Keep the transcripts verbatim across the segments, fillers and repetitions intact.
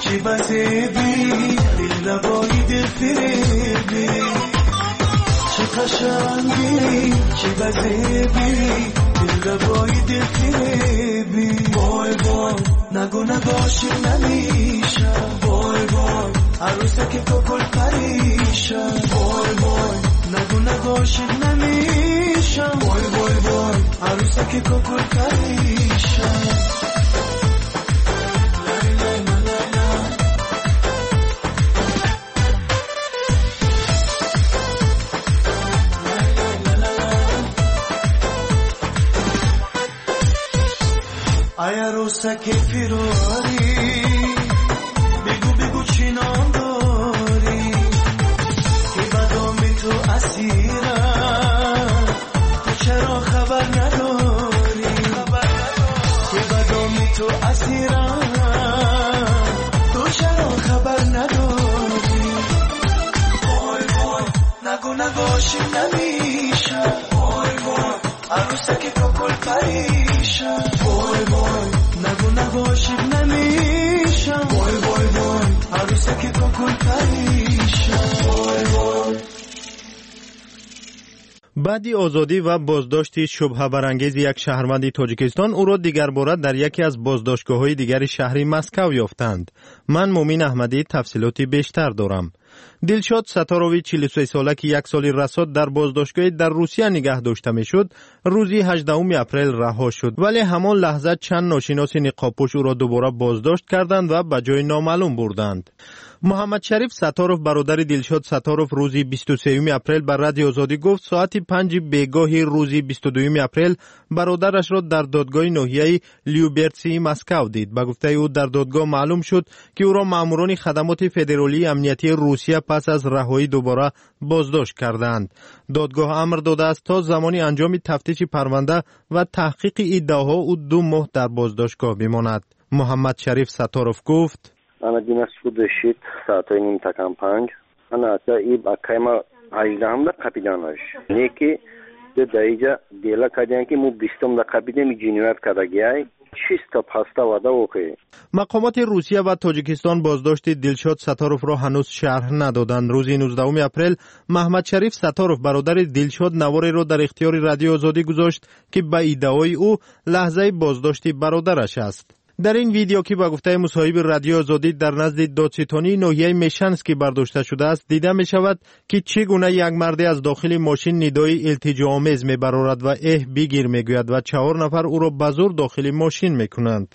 چی بزیبی دل لبایی دل فریبی چه قشنگی چی بزیبی دل لبایی دل فریبی وای وای نگو نگاشی نمیشم وای وای عروسک تو کل پریشم وای وای نگو نگاشی نمیشم وای وای وای عروسک تو کل پریشم ای عروسک فراری بگو بگو چی نام داری که بدام تو اسیرم تو چرا خبر نداری که بدام تو اسیرم تو چرا خبر نداری وای وای نگو نگاشی نمیشم وای وای عروسک تو کل پریشم وای وای نگو نگاشی نمیشم وای وای وای عروسک تو کل پریشم وای وای. بعدی آزادی و بازداشت شبهه برانگیز یک شهروند تاجیکستان او را دیگر باره در یکی از بازداشتگاه‌های دیگر شهری مسکو یافتند. من مومین احمدی تفصیلاتی بیشتر دارم. دلشاد ستاروی چهل و سه ساله که یک سال رساد در بازداشتگاه در روسیه نگه داشته میشد، روزی هجدهم اپریل رها شد، ولی همان لحظه چند ناشناس نقابپوش او را دوباره بازداشت کردند و به جای نامعلوم بردند. محمد شریف ستاروف برادر دلشاد ستاروف روزی بیست و سوم اپریل بر رادیو آزادی گفت ساعت پنج بیگاه روزی بیست و دوم اپریل برادرش را در دادگاه ناحیه لیوبرتسی مسکو دید. به گفته او در دادگاه معلوم شد که او را ماموران خدمات فدرالی امنیتی روسیه پس از رهایی دوباره بازداشت کردند. دادگاه امر داده است تا زمانی انجام تفتیش پرونده و تحقیق ادعاها او دو ماه در بازداشتگاه بماند. محمد شریف ستاروف گفت Она династию дышит, саата ним такам панг. Она та и бакайма айдам да капиданаш. Неки де дайжа дела кадян ки му бистом да капиде ми жинуят кадагиай. чисто паста вада окей. مقامات روسیه و تاجیکستان بازداشت دلشاد ستاروف را هنوز شرح ندادند. روز نوزدهم اپریل محمد شریف ستاروف برادر دلشاد نواری را در اختیار رادیو آزادی گذاشت که به ادعای او لحظه بازداشت برادرش است. در این ویدیو که به گفته مصاحب رادیو آزادی در نزد دادستانی ناحیه میشنسکی برداشته شده است، دیده می شود که چگونه یک مرد از داخل ماشین ندای التجاآمیز می برآورد و اه بگیر می گوید و چهار نفر او را به زور داخل ماشین می کنند.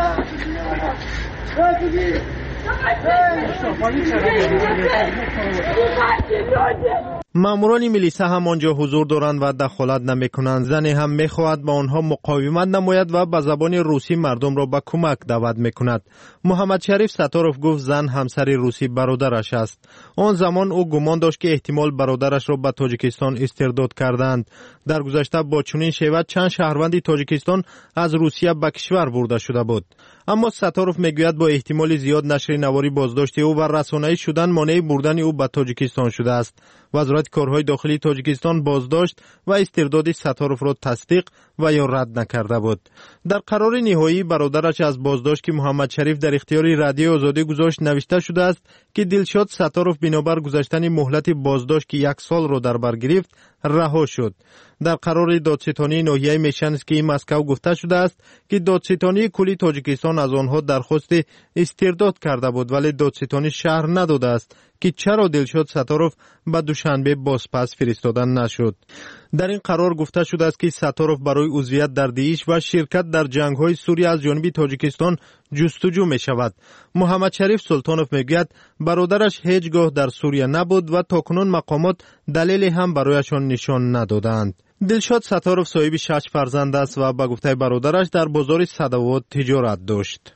ماموران میلیسا هم آنجا حضور دارند و دخالت نمی کنند. زنی هم می خواهد با آنها مقاومت نماید و به زبان روسی مردم را به کمک دعوت می کند. محمد شریف ستاروف گفت زن همسر روسی برادرش است. آن زمان او گمان داشت که احتمال برادرش را به تاجیکستان استرداد کردند. در گذشته با چنین شیوه چند شهروند تاجیکستان از روسیه به کشور برده شده بود. اما ستاروف میگوید با احتمال زیاد نشر نواری بازداشت او و رسانه‌ای شدن مانع بردن او به تاجیکستان شده است. وزارت کارهای داخلی تاجیکستان بازداشت و استرداد ستاروف را تصدیق و یا رد نکرده بود. در قرار نهایی برادرش از بازداشت که محمد شریف در اختیار رادیو آزادی گذاشت نوشته شده است که دلشاد ستاروف بنابر گذشتن مهلت بازداشت که یک سال را در بر گرفت رها شد. در قرار دادستانی ناحیه میشنسکی مسکو گفته شده است که دادستانی کلی تاجیکستان از آنها درخواست استرداد کرده بود، ولی دادستانی شرح نداده است که چرا دلشاد ستاروف به دوشنبه بازپس فرستاده نشد. در این قرار گفته شده است که ستاروف برای عضویت در داعش و شرکت در جنگ‌های سوریه از جانب تاجیکستان جستجو می شود. محمد شریف سلطانوف میگوید برادرش هیچگاه در سوریه نبود و تاکنون مقامات دلیلی هم برایشان نشان ندادند. دلشاد ستاروف صاحب شش فرزند است و به گفته برادرش در بازار صدوات تجارت داشت.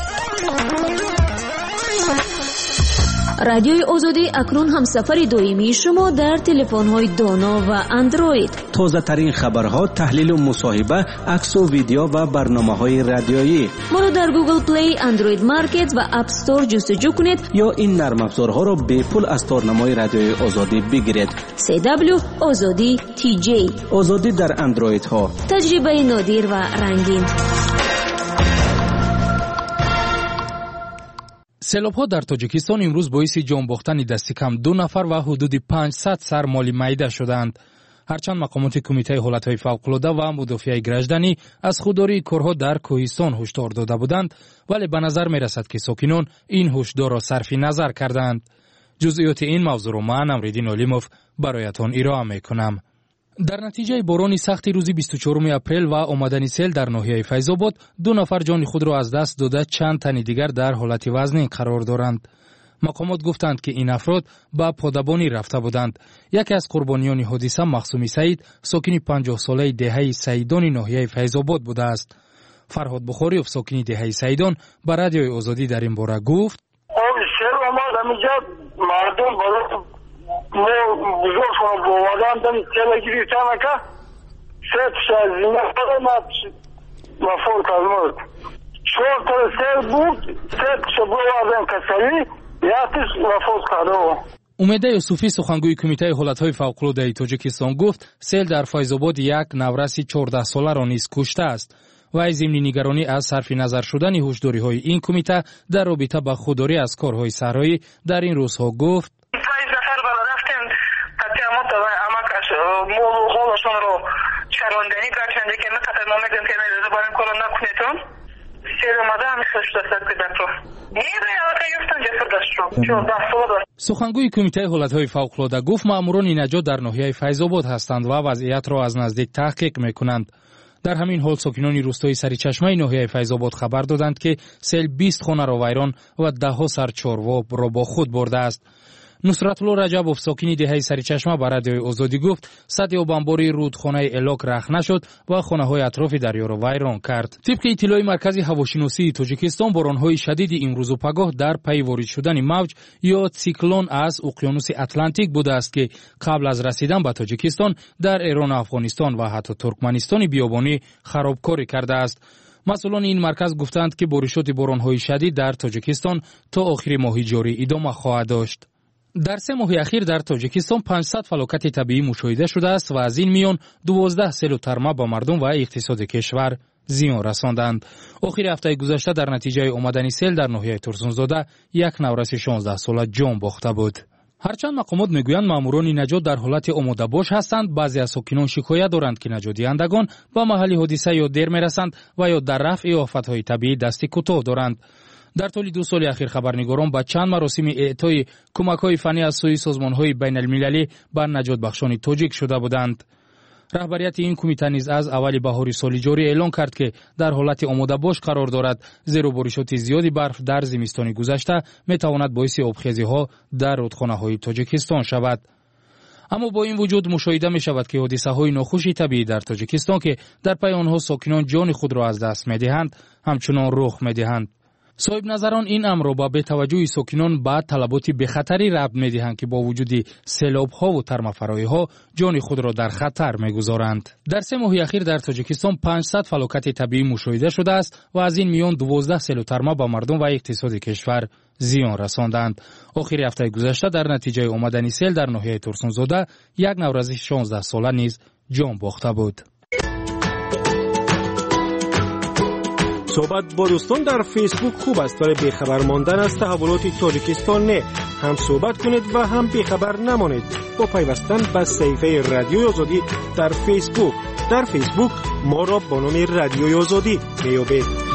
رادیوی آزادی اکنون هم سفر دائمی شما در تلفن‌های دانا و اندروید. تازه ترین خبرها، تحلیل و مصاحبه، عکس و ویدیو و برنامه‌های رادیویی. ما را در گوگل پلی، اندروید مارکت و اپ استور جستجو کنید یا این نرم افزارها را به پول از تارنمای رادیوی آزادی بگیرید. سی دبلیو آزادی تی جی. آزادی در اندروید ها. تجربه نادر و رنگین. سیلاب‌ها در تاجیکستان امروز باعث جان باختن دست کم دو نفر و حدود پانصد سر مال معده شدند. هرچند مقامات کمیته حالتهای فوق‌العاده و مدافع گردشدنی از خودداری کارها در کوهستان هشدار داده بودند، ولی به نظر می‌رسد که ساکنان این هشدار را صرف نظر کردند. جزئیات این موضوع را من امریدین علیموف برایتان ارائه می‌کنم. در نتیجه باران سخت روز بیست و چهارم اپریل و آمدن سیل در ناحیه فیض آباد، دو نفر جان خود را از دست داده، چند تن دیگر در حالت وزنی قرار دارند. مقامات گفتند که این افراد به پادبانی رفته بودند. یکی از قربانیان حادثه مخصومی سعید، ساکن پنجاه ساله دهه سعیدان ناحیه فیض آباد بوده است. فرهاد بخاریوف، ساکن دهه سعیدان، به رادیوی آزادی در این باره گفت: مردم برای بزرگ شما بوادن دم تلگیری تامکا سه تا زمین فرمات مفعول کلمات چهار تا سه بود سه تا بوادن کسری یاتش مفعول کارو. امید یوسفی، سخنگوی کمیته حالتهای فوق‌العاده تاجیکستان، گفت سیل در فیض آباد یک نورس چهارده ساله را نیز کشته است و از ضمن نگرانی از صرف نظر شدن هشداری‌های این کمیته در رابطه با خودداری از کارهای صحرایی در این روزها گفت: مولوهاشون رو چراندنی گرچنده که نقدر نامدن که نیزده باید کلان نکنیتون سیر اومده همی خشت دستت بدن رو نیزه یاوته یفتن جسر دست رو چون دست رو داشت. سخنگوی کمیته حالتهای فوق‌العاده گفت ماموران نجات در ناحیه فیض آباد هستند و وضعیت را از نزدیک تحقیق میکنند. در همین حال ساکنان روستای سریچشمه ناحیه فیض آباد خبر دادند که سیل بیست خانه را ویران و ده ها سر چاروا را با خود برده است. نصرت الله رجبوف، ساکن دهه سریچشمه، به رادیوی آزادی گفت سطح آبانباری رودخانه الاک رخ نشد و خانه‌های اطراف دریا را ویران کرد. طبق اطلاع مرکز هواشناسی تاجیکستان، باران‌های شدید امروز و پگاه در پی وارد شدن موج یا سیکلون از اقیانوس اتلانتیک بوده است که قبل از رسیدن به تاجیکستان در ایران، افغانستان و حتی ترکمنستان بیابانی خرابکاری کرده است. مسئولان این مرکز گفتند که بارشات باران‌های شدید در تاجیکستان تا آخر ماه جاری ادامه خواهد داشت. در سه ماه اخیر در تاجیکستان پانصد فلاکت طبیعی مشاهده شده است و از این میان دوازده سیل و ترما به مردم و اقتصاد کشور زیان رساندند. آخر هفته گذشته در نتیجه آمدن سیل در ناحیه ترسونزاده یک نورس شانزده ساله جان باخته بود. هرچند مقامات میگویند ماموران نجات در حالت آماده باش هستند، بعضی از ساکنان شکایت دارند که نجات دهندگان به محل حادثه یا دیر میرسند و یا در رفع آفت‌های طبیعی دست کوتاه دارند. در طول دو سال اخیر خبرنگاران با چند مراسم اعطای کمک‌های فنی از سوی سازمان‌های بین‌المللی بر نجات بخشان تاجیک شده بودند. رهبریت این کمیته نیز از اول بهار سال جاری اعلان کرد که در حالت آماده باش قرار دارد، زیرا بارشات زیادی برف در زمستان گذشته میتواند باعث آبخیزی‌ها در رودخانه‌های تاجیکستان شود. اما با این وجود مشاهده می شود که حادثه‌های ناخوش طبیعی در تاجیکستان که در پی آنها ساکنان جان خود را از دست می‌دهند همچنان رخ می‌دهند. صاحب نظران این امر را با بی‌توجهی ساکنان به طلبات بخطری ربط می‌دهند که با وجود سیلاب‌ها و ترمفرای‌ها جان خود را در خطر می‌گذارند. در سه ماه اخیر در تاجیکستان پانصد فلاکت طبیعی مشاهده شده است و از این میان دوازده سیل و ترما به مردم و اقتصاد کشور زیان رساندند. آخر هفته گذشته در نتیجه آمدن سیل در ناحیه ترسونزاده یک نورس شانزده ساله نیز جان باخته بود. صحبت با دوستان در فیسبوک خوب است، ولی بیخبر ماندن از تحولات تاجیکستان نه. هم صحبت کنید و هم بیخبر نمانید با پیوستن به صفحه رادیوی آزادی در فیسبوک. در فیسبوک ما را با نام رادیوی آزادی بیابید.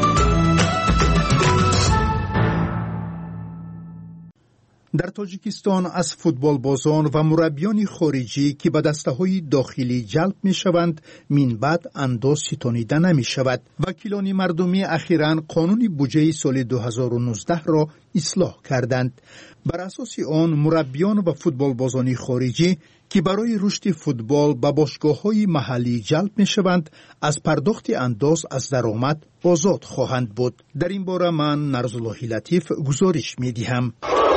در تاجیکستان از فوتبال بازان و مربیان خارجی که به دسته‌های داخلی جلب می‌شوند من بعد انداز ستانیده نمی‌شود. وکیلان مردمی اخیراً قانون بودجه سال دو هزار و نوزده را اصلاح کردند. بر اساس آن مربیان و فوتبال بازان خارجی که برای رشد فوتبال به باشگاه‌های محلی جلب می‌شوند از پرداخت انداز از درآمد آزاد خواهند بود. در این باره من نرزالله لطیف گزارش می‌دهم.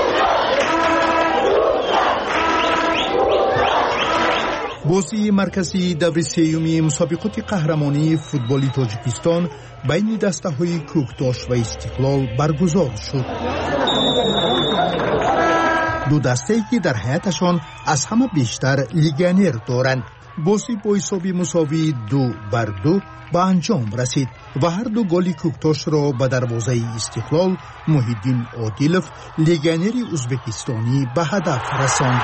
بازی مرکزی دور سیومی مسابقات قهرمانی فوتبالی تاجیکستان بین دسته‌های کوکتاش و استقلال برگزار شد. دو دسته‌ای که در حیاتشان از همه بیشتر لیگانر دارند. بازی با حساب مساوی دو بر دو به انجام رسید و هر دو گل کوکتاش را به دروازه استقلال محیدین عادلوف لگنر ازبکستانی به هدف رساند.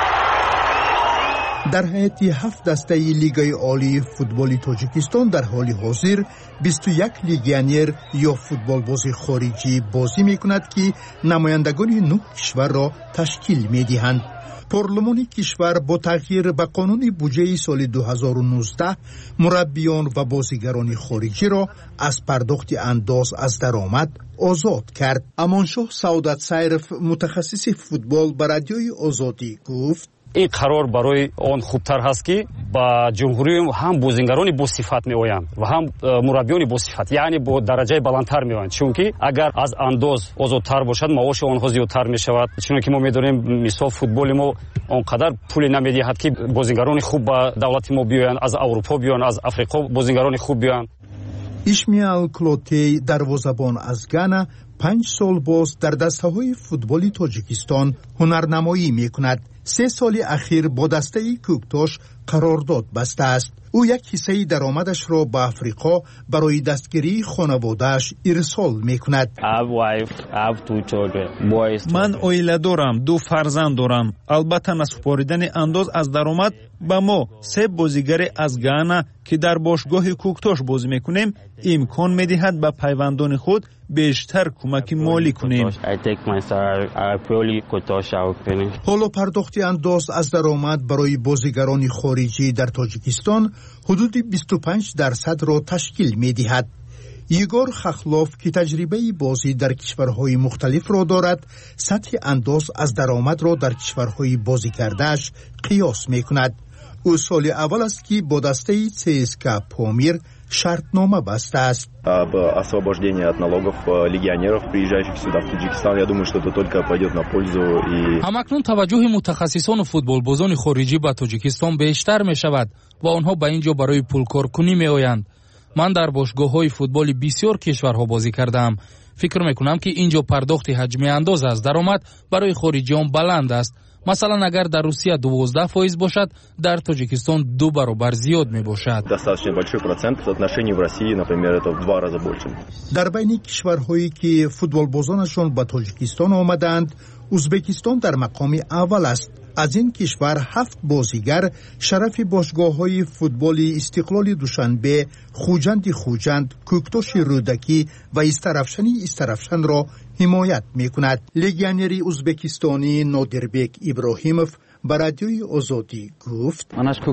در حیات هفت دسته لیگ عالی فوتبال تاجیکستان در حال حاضر بیست و یک لیگیونر یا فوتبال باز خارجی بازی میکند که نمایندگان نه کشور را تشکیل میدهند. پارلمان کشور با تغییر به قانون بودجه سال دو هزار و نوزده مربیان و بازیگران خارجی را از پرداخت انداز از درآمد آزاد کرد. امانشاه سعادت سیرف متخصص فوتبال به رادیوی آزادی گفت این قرار برای آن خوبتر هست که با جمهوری هم بازیگران با صفت میآیند و هم مربیان با صفت، یعنی با درجه بلندتر میآیند، چون که اگر از انداز آزادتر باشد معاش آنها زیادتر میشود، چون که ما میدونیم مثلا فوتبال ما آنقدر پول نمیدهد که بازیگران خوب با دولت ما بیایند، از اروپا بیایند، از افریقا بازیگران خوب بیایند. اشمیال کلوتی دروازه‌بان از گانا پنج سال باز در دسته‌های فوتبال تاجیکستان هنرنمایی میکند. سه سال اخیر با دسته کوکتاش قرارداد بسته است. او یک حصه درآمدش را به افریقا برای دستگیری خانواده‌اش ارسال میکند. من عائله دارم، دو فرزند دارم. البته نسپاریدن انداز از درآمد به ما سه بازیگر از گانا که در باشگاه کوکتاش بازی میکنیم امکان میدهد به پیوندان خود بیشتر کمک مالی کنیم. حالا پرداخت انداز از درآمد برای بازیگران خارجی در تاجیکستان حدود بیست و پنج درصد را تشکیل میدهد. یگور خخلوف که تجربه بازی در کشورهای مختلف را دارد، سطح انداز از درآمد را در کشورهای بازی کردهش قیاس میکند. او سال اول است که با دسته سی اس کے پامیر شرطنامه بسته است. об освобождении от налогов легионеров, приезжающих сюда в Таджикистан, я думаю, что это только пойдет на пользу и همکنون توجه متخصصان فوتبالبازان خارجی به تاجیکستان بیشتر می شود و آنها به اینجا برای پولکارکنی می آیند. من در باشگاه‌های فوتبال بسیار کشورها بازی کردم. فکر میکنم که اینجا پرداخت حجم انداز از درآمد برای خارجیان بلند است. مثلا اگر در روسیه دوازده فایز باشد، در تاجیکستان دو برابر زیاد می باشد. در بین کشورهایی که فوتبال بازانشان به تاجیکستان آمدند، ازبکستان در مقام اول است. از این کشور هفت بازیگر شرف باشگاه‌های فوتبال استقلال دوشنبه، خوجند خوجند، کوکتاش رودکی و استرفشنی استرفشن را حمایت می‌کند. لگیونر ازبکستانی نادربک ابراهیموف به رادیوی آزادی گفت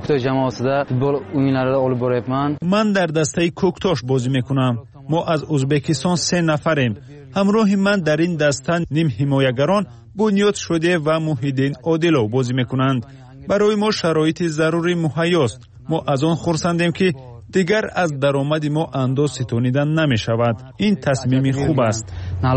من در دسته کوکتاش بازی میکنم. ما از ازبکستان سه نفریم. همراه من در این دسته نیم حمایتگران بنیاد شده و محیدین عادلوف بازی میکنند. برای ما شرایط ضروری مهیاست. ما از آن خرسندیم که دیگر از درآمد ما انداز ستانیدن نمی شود. این تصمیم خوب است.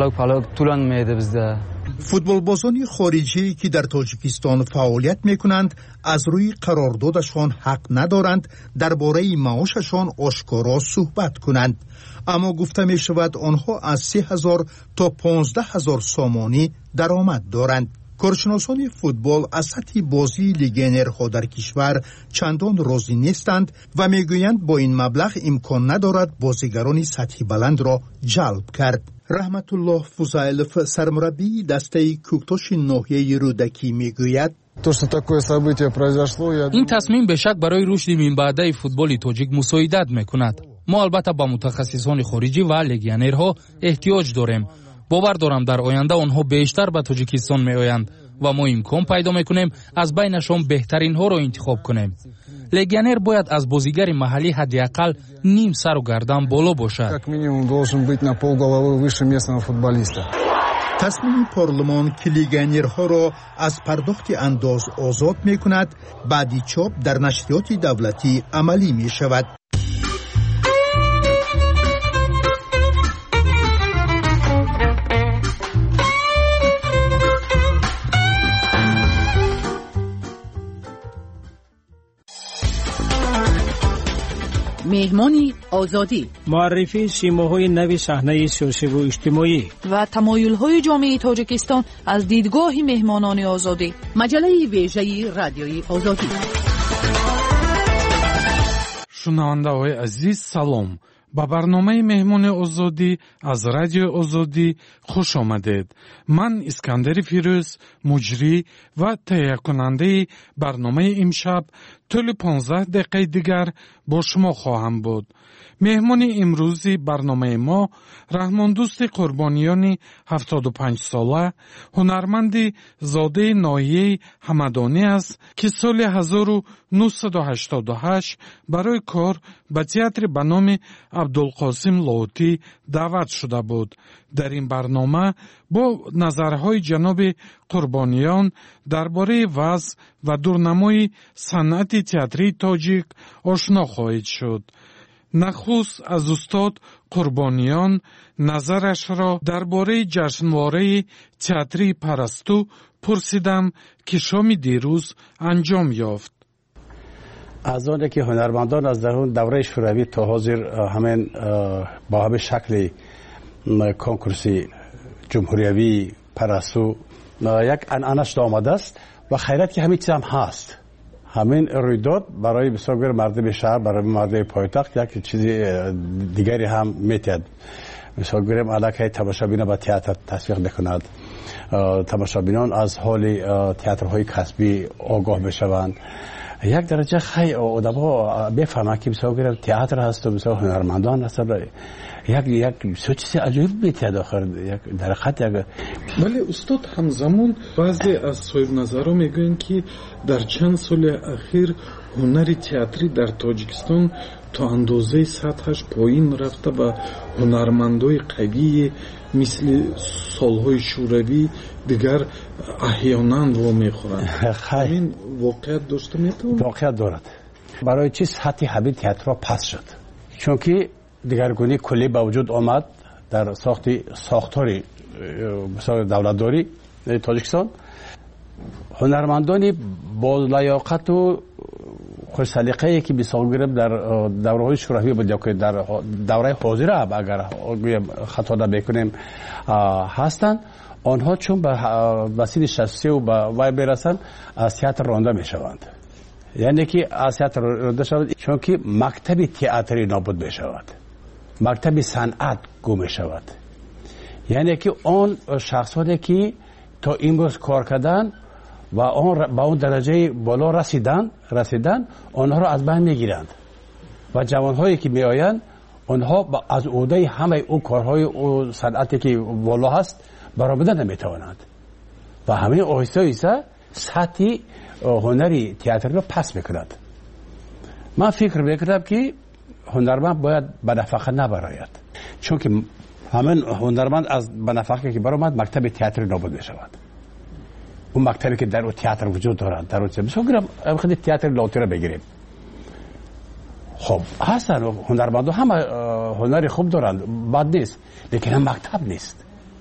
فوتبال بازان خارجی که در تاجیکستان فعالیت میکنند از روی قراردادشان حق ندارند درباره معاششان آشکارا صحبت کنند، اما گفته می شود آنها از سه هزار تا پانزده هزار سامانی درآمد دارند. کارشناسان فوتبال از سطح بازی لیگیونرها در کشور چندان راضی نیستند و میگویند با این مبلغ امکان ندارد بازیگران سطح بلند را جلب کرد. رحمت الله فوزایلوف سرمربی دسته کوکتاش ناحیه رودکی میگوید این تصمیم به شک برای رشد منبعده فوتبال تاجیک مساعدت میکند. ما البته با متخصصان خارجی و لیگیونرها احتیاج داریم. باور دارم در آینده آنها بیشتر به تاجیکستان می آیند و ما امکان پیدا میکنیم از بینشان بهترین ها را انتخاب کنیم. لیگیونر باید از بازیگر محلی حداقل نیم سر و گردن بالا باشد. تصمیم پارلمان که لیگیونرها را از پرداخت انداز آزاد می کند بعدی چاپ در نشریات دولتی عملی می شود. مهمانی آزادی، معرفی سیماهای نو صحنه سیاسی و اجتماعی و تمایل‌های جامعه تاجیکستان از دیدگاه مهمانان آزادی. مجله ویژه رادیوی آزادی. шунавандаҳои азиз салом. ба барномаи меҳмони озодӣ аз радиои озодӣ хуш омадед. ман искандари фирӯз муҷрӣ ва таҳиякунандаи барномаи имшаб тӯли понздаҳ дақиқаи дигар бо шумо хоҳам буд. меҳмони имрӯзи барномаи мо раҳмондӯсти қурбониёни ҳафтоду панҷсола ҳунарманди зодаи ноҳияи ҳамадонӣ аст, ки соли ҳазору нӯҳсаду ҳаштоду ҳашт барои кор ба театри ба номи абдулқосим лоҳутӣ даъват шуда буд. дар ин барнома бо назарҳои ҷаноби қурбониён дар бораи вазъ ва дурнамои санъати театрии тоҷик ошно хоҳед шуд. нахуст аз устод қурбониён назарашро дар бораи ҷашнвораи театрии парасту пурсидам, ки шоми дирӯз анҷом ёфт. аз оне ки ҳунармандон аз дарун давраи шӯравӣ то ҳозир ҳамин бо ҳамин шакли конкурси ҷумҳуриявии парасту як анъана шуда омадааст ва хайрат ки ҳамин чиз ҳам ҳаст. ҳамин рӯйдод барои бисёр мардуми шаҳр, барои мардуми пойтахт як чизи дигаре ҳам метиҳад. мисол гирем аллакай тамошобина ба театр тасвиқ мекунад. тамошобинон аз ҳоли театрҳои касбӣ огоҳ мешаванд. як дараҷа хай одамҳо бефаҳманд ки мисол гирем театр ҳасту мисол ҳунармандон ҳастанд. як як бисёр чизи аҷоиб метиҳад охир як дар ҳақиқат як. вале устод ҳамзамон баъзе аз соҳибназарон мегӯянд ки дар чанд соли ахир ҳунари театрӣ дар тоҷикистон то андозаи сатҳаш поин рафта ва ҳунармандои қавие мисли солҳои шӯравӣ дигар аҳёнан вомехӯранд. ин воқеият дошта метавонад? воқеият дорад. барои чӣ сатҳи ҳамин театрҳо паст шуд? чунки дигаргунӣ куллӣ ба вуҷуд омад дар сохти сохтори давлатдории тоҷикистон. ҳунармандони болаёқату хушсалиқае ки мисол гирем дар давраҳои шӯравӣ буд ё ки дар давраи ҳозира агар гӯям хато намекунем ҳастанд, онҳо чун ба синни шасту се ба вай мерасанд, аз театр ронда мешаванд. яъне ки аз театр ронда шаванд, чунки мактаби театрӣ нобуд мешавад, мактаби санъат гум мешавад. яъне ки он шахсоне ки то имрӯз кор карданд ва он ба он дараҷаи боло расидан расидан онҳоро аз байн мегиранд ва ҷавонҳое ки меоянд онҳо аз ӯҳдаи ҳамаи ӯ корҳои ӯ санъате ки боло ҳаст баромида наметавонанд ва ҳамин оҳиста оҳиста сатҳи ҳунари театрро паст мекунад. ман фикр мекардам ки ҳунарманд бояд ба нафақа набарояд, чунки ҳамин ҳунарманд аз ба нафақа ки баромад мактаби театрӣ нобуд мешавад. اون مکتبی که در اون تئاتر وجود دارد در اون مثلا گرم خیلی تئاتر لاتیره بگیریم. خب هستن هنرمندان همه هنری خوب دارند، بد نیست، لیکن هم مکتب نیست.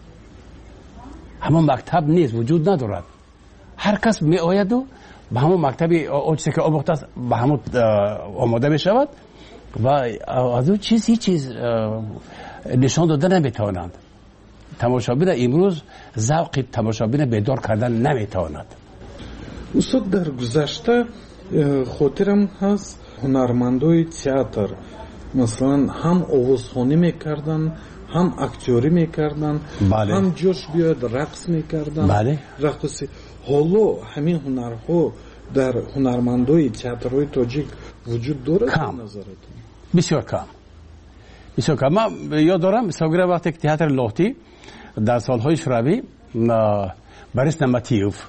همون مکتب نیست، وجود ندارد. هر کس می آید و به همون مکتبی آنچه که آموخته است به همون آماده می شود و از اون چیز هیچ چیز نشان داده نمیتوانند. تماشابین امروز ذوق تماشابین بیدار کردن نمیتواند. استاد در گذشته خاطرم هست هنرمندای تئاتر مثلا هم آوازخوانی میکردن، هم اکتوری میکردن، بله. هم جوش بیاد رقص میکردن. بله. رقصی حالا همین هنرها در هنرمندای تئاترهای تاجیک وجود داره؟ کم. بسیار کم. بسیار کم. من یاد دارم مثلا وقتی که تئاتر لاهوتی در سالهای شوروی بریس نمتیوف،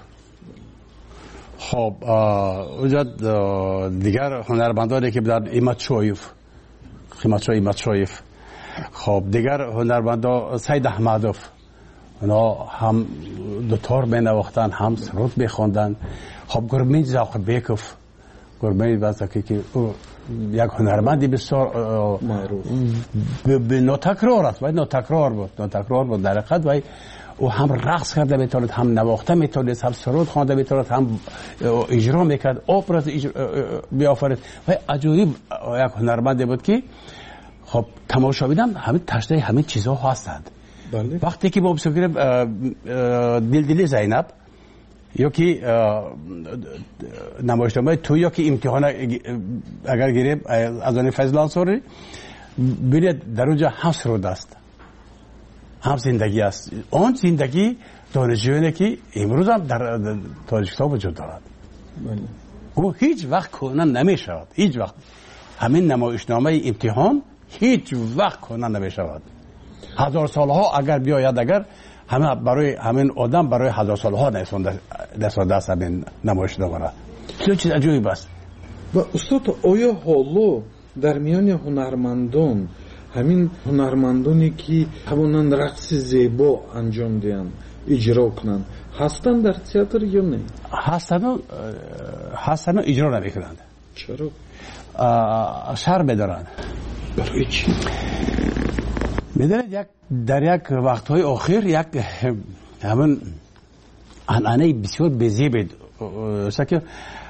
خب اونجا دیگر هنرمندانی که در ایماتشویف خیماتشو ایماتشویف، خب دیگر هنرمندا سید احمدوف، اونا هم دوتار مینواختن هم سرود میخوندن. خب گرمید زاق بیکوف، گرمید واسه که یک هنرمندی بسیار معروف به نوتکرار است، ولی نوتکرار بود، نوتکرار بود در حقیقت. و او هم رقص کرده میتوند، هم نواخته میتوند، هم سرود خوانده میتوند، هم اجرا میکرد، اپرا بیافرید. و عجیب یک هنرمندی بود که خب تماشابینم همین تشنه همین چیزها هستند. بله. وقتی که ما بسیاریم دل دلی زینب یا که نمایشنامه تو یا که امتحان اگر گیره از آن فیضل انصاری بینید در اونجا هم سرود است، هم زندگی است. آن زندگی دانشجویانه که امروز هم در تاجیکستان وجود دارد. او هیچ وقت کنن نمی شود. هیچ وقت همین نمایشنامه امتحان هیچ وقت کنن نمی شود. هزار سالها اگر بیاید، اگر همه برای همین آدم برای هزار سالها نسانده است همین نمایشنامه را. چه چیز عجیب است. و استاد آیا حالا در میان هنرمندان همین هنرمندانی که همونن رقص زیبا انجام دهند اجرا کنند هستند در تئاتر یا نه؟ هستند و هستند و اجرا نمیکنند. چرا؟ شرم دارند. برای چی؟ میدونید یک در یک وقتهای آخر یک همون انعنه بسیار بزیبه که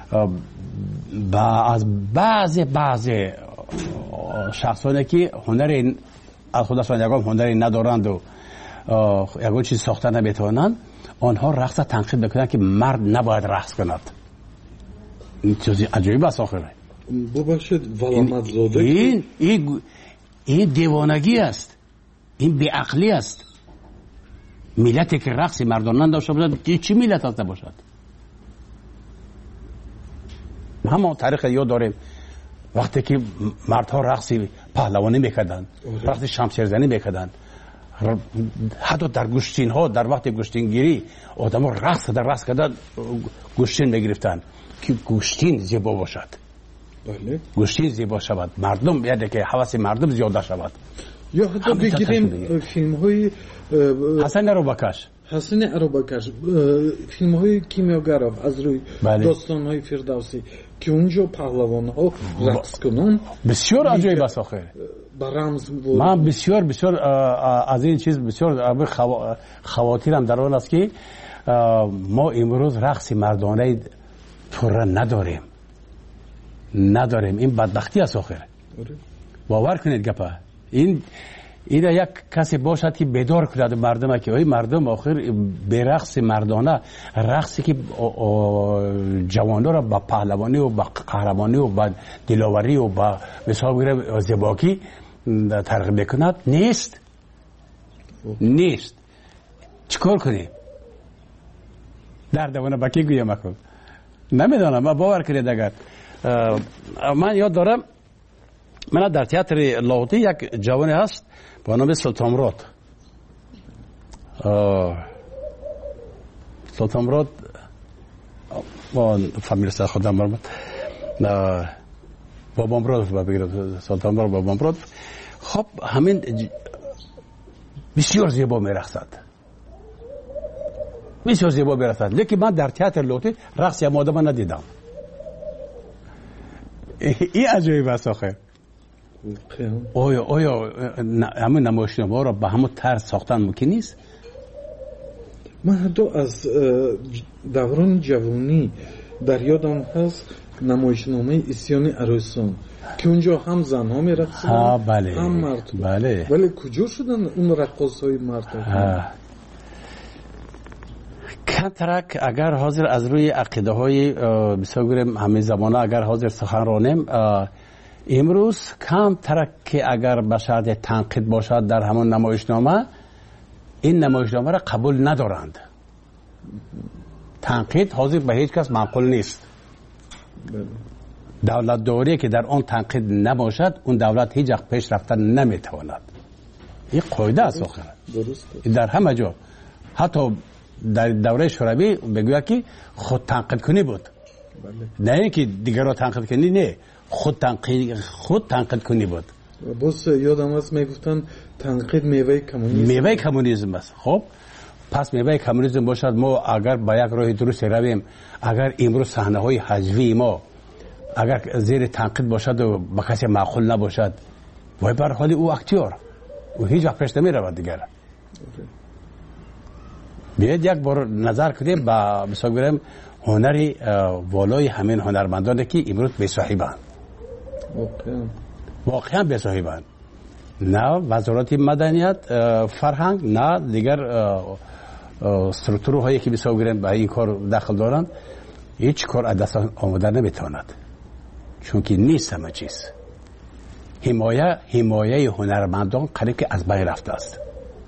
با از بعضی بعضی شخصانی که هنری از خودشان یکم هنری ندارند و یکم چیز ساخته نمیتوانند، آنها رقص تنقید میکنند که مرد نباید رقص کند. این چیزی عجیب است آخره. ببخشید ولامت زاده این این این دیوانگی است، این بیعقلی است. ملتی که رقص مردانه نداشته باشد چی ملت هست نباشد؟ همه تاریخ یاد داریم وقتی که مردها رقص پهلوانی میکردند، رقص شمشیرزنی میکردند، حتی در گشتین ها در وقت گشتین گیری آدم ها رقص در رقص کردن گشتین میگرفتند که گشتین زیبا باشد. بله. گشتین زیبا شود، مردم یعنی که حواس مردم زیاده شود. یا حتی بگیریم فیلم های حسن اروبکش حسن اروبکش فیلم های کیمیاگراف از روی بله. داستان های فردوسی که اونجا پهلوان ها رقص کنن بسیار عجیب است آخر. برامز من بسیار بسیار از این چیز بسیار خواتیرم در آن است که ما امروز رقص مردانه پره نداریم نداریم این بدبختی است آخر. باور کنید گپا این این یک کسی باشد که بیدار کند مردم که ای مردم آخر به رقص مردانه، رقصی که جوانان را با پهلوانی و با قهرمانی و با دلاوری و با مثال بگیره زیباکی ترغیب کند نیست نیست چیکار کنیم؟ در دوانه با کی گویم اکن نمیدانم. من باور کنید اگر من یاد دارم من در تئاتر لاهوتی یک جوانی هست با نام سلطان مراد. سلطان مراد با فامیل سر خودم مرد بابا مراد بگیرد سلطان مراد بابا مراد. خب همین بسیار زیبا میرقصد بسیار زیبا میرقصد لیکن من در تئاتر لاهوتی رقص یا مادام ندیدم. این عجیب است آخه. آیا آیا همه نمایشنامه را به همون طرز ساختن ممکن نیست؟ من حتی از دوران جوانی در یادم هست نمایشنامه اسیان عروسان که اونجا هم زنها میرقصیدن بله. هم مرد. بله. ولی کجا شدن اون رقاصهای مرد؟ کمترک اگر حاضر از روی عقیده های بسیاریم همه زمانه اگر حاضر سخن رانیم امروز کم ترک که اگر به شرط تنقید باشد در همون نمایشنامه این نمایشنامه را قبول ندارند. تنقید حاضر به هیچ کس معقول نیست. دولت داری که در آن تنقید نباشد اون دولت هیچ وقت پیش رفتن نمیتواند. این قاعده است آخر در همه جا. حتی در دوره شوروی بگوید که خود تنقید کنی بود نه اینکه دیگر را تنقید کنی، نه خود تنقید خود تنقید کنی بود. بس یادم هست میگفتن تنقید میوه کمونیسم میوه کمونیسم است. خب پس میوه کمونیسم باشد ما اگر با یک راه درست رویم، اگر امروز صحنه های حجوی ما اگر زیر تنقید باشد و با کسی معقول نباشد وای بر حال او اکتیور و هیچ وقت پیش نمی رود دیگر. بیاید یک بار نظر کنیم با مثال بگیریم هنری والای همین هنرمندانی که امروز بی صاحبند. واقعا بی صاحبند. نه وزارت مدنیت فرهنگ، نه دیگر استرکتور هایی که بسیار گرم به این کار داخل دارن هیچ کار از دست آمده نمیتواند، چون که نیست همه چیز. حمایه حمایه هنرمندان قریب که از بین رفته است.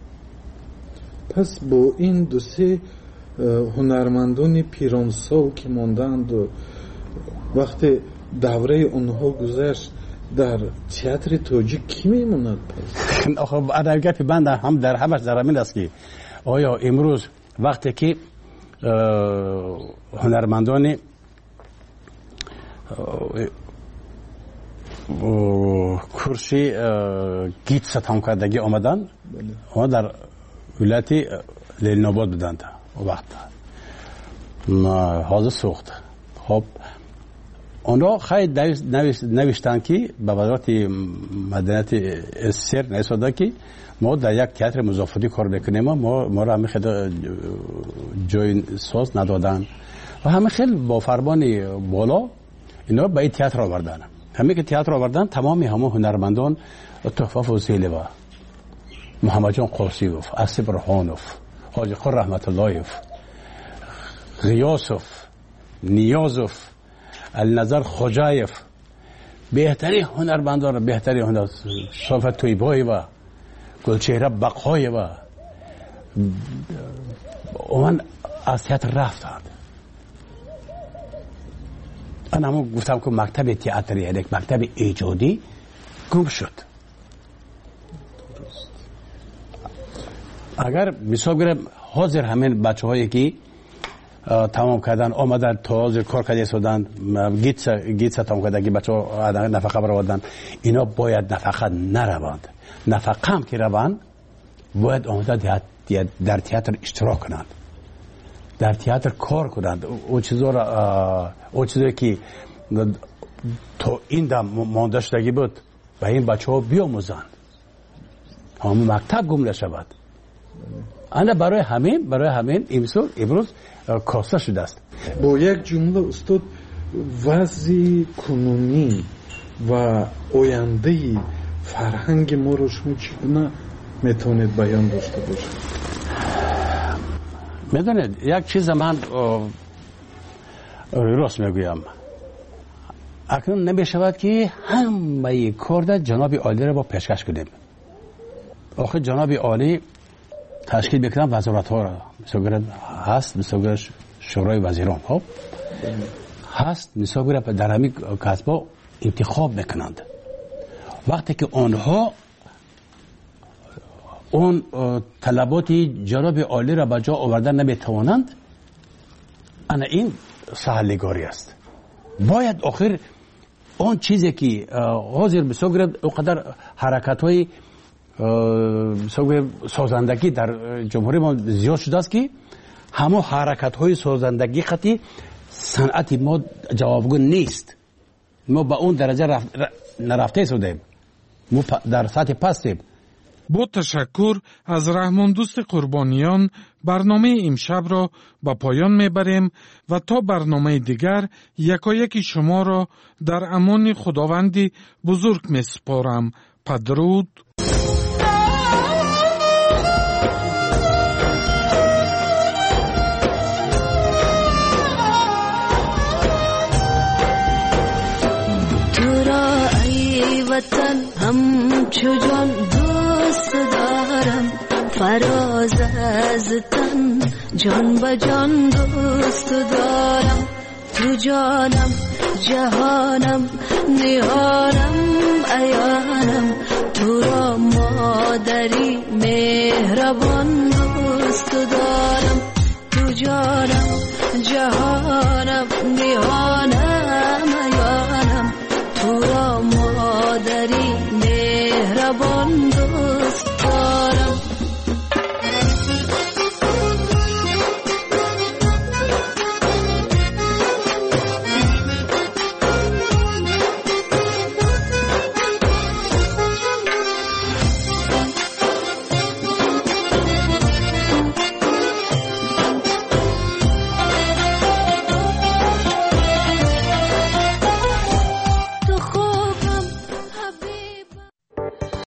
پس با این دو سه هنرمندان پیرانسال که ماندند و وقتی دوره اونها گذشت در تئاتر تاجیک کی میموند؟ پس آخه ادبیات بند هم در همش در همین است که آیا امروز وقتی که هنرمندان کرسی گیت ستم کردگی آمدن و در ولایت لالین‌آباد بودند وقت حاضر سوخت. خب اونا خیلی نوشتن که به وزارت مدنیت سر نوشته که ما در یک تئاتر مضافاتی کار میکنیم، ما ما را همه خیلی جای ساز ندادن و همه خیلی با فرمان بالا اینا به این تئاتر آوردن. همه که تئاتر آوردن تمامی همه هنرمندان تحفه فوزیلوی، محمد جان قاسیوف، اسب رحانوف، حاجی خور رحمت اللهیف، غیاسوف، نیازوف، النظر خوجایف، بهترین هنرمندان، بهترین هنر صفت تویبایی و گلچهره بقای و اون از تئاتر رفتند. من همون گفتم که مکتب تئاتری یعنی مکتب ایجادی گم شد. اگر مثال بگیرم حاضر همین بچه هایی که تمام کردن آمدن تا حاضر کار کرده شدن گیت گیت تمام کردن که بچه ها نفقه برآوردن، اینا باید نفقه نروند. نفقه هم که روند باید آمده در تئاتر اشتراک کنند، در تئاتر کار کنند. او چیزا را او چیزی که تو این دم مانده شدگی بود به این بچه ها بیاموزند، همون مکتب گم نشود. انا برای همین برای همین امروز امروز کاسته شده است. با یک جمله استاد وضع کنونی و آینده فرهنگ ما رو شما چگونه میتونید بیان داشته باشید؟ میدونید یک چیز من راست میگویم، اکنون نمیشود که همه کار در جناب عالی را با پیشکش کنیم. آخه جناب عالی تشکیل بکنن وزارت ها را، مثلا هست مثلا شورای وزیران خب هست مثلا در همین کسبا انتخاب میکنند. وقتی که آنها اون طلبات جناب عالی را به جا آوردن نمیتوانند، انا این سهلگاری است. باید آخر اون چیزی که حاضر مثلا اونقدر حرکت های سازندگی در جمهوری ما زیاد شده است که همه حرکت های سازندگی خطی صنعت ما جوابگو نیست. ما به اون درجه رف... نرفته شدیم، ما در سطح پستیم. با تشکر از رحمان دوست قربانیان برنامه امشب را به پایان میبریم و تا برنامه دیگر یکایک شما را در امان خداوندی بزرگ میسپارم. پدرود. وطن همچو جان دوست دارم، فراز از تن جان به جان دوست دارم. تو جانم جهانم نهانم عیانم، تو را مادری مهربان دوست دارم. تو جانم جهانم نهانم عیانم، تو را مادری مهربان